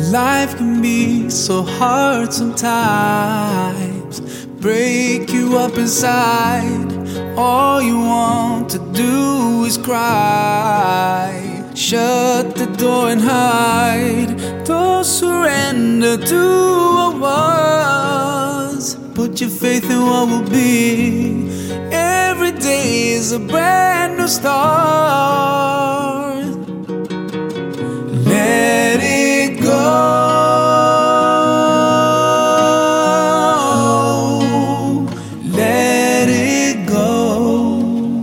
Life can be so hard sometimes, break you up inside. All you want to do is cry. Shut the door and hide. Don't surrender to what was. Put your faith in what will be. Every day is a brand new start. Let it go. Let it go.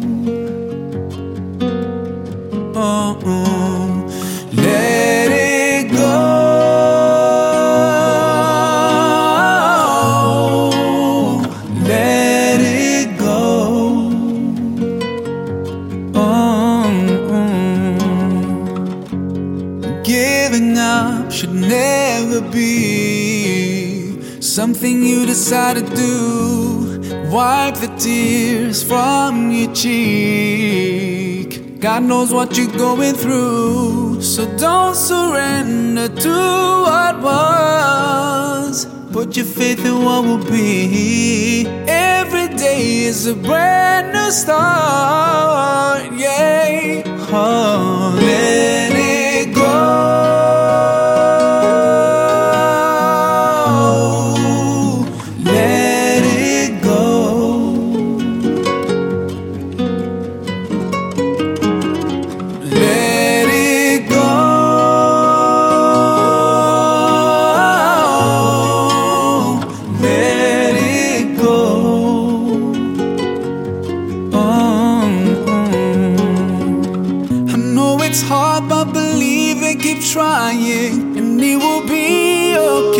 Oh, let it go. Let it go. Giving up should never be something you decide to do. Wipe the tears from your cheek. God knows what you're going through, so don't surrender to what was. Put your faith in what will be. Every day is a brand new start. Yeah. Oh, let it go. Let it go. Let it go. Let it go. I know it's hard, but believe it, keep trying, and it will be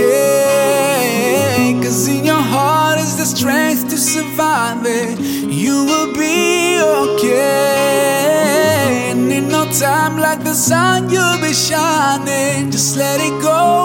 okay. 'Cause in your heart is the strength to survive it. You will be okay. And in no time, like the sun, you'll be shining. Just let it go.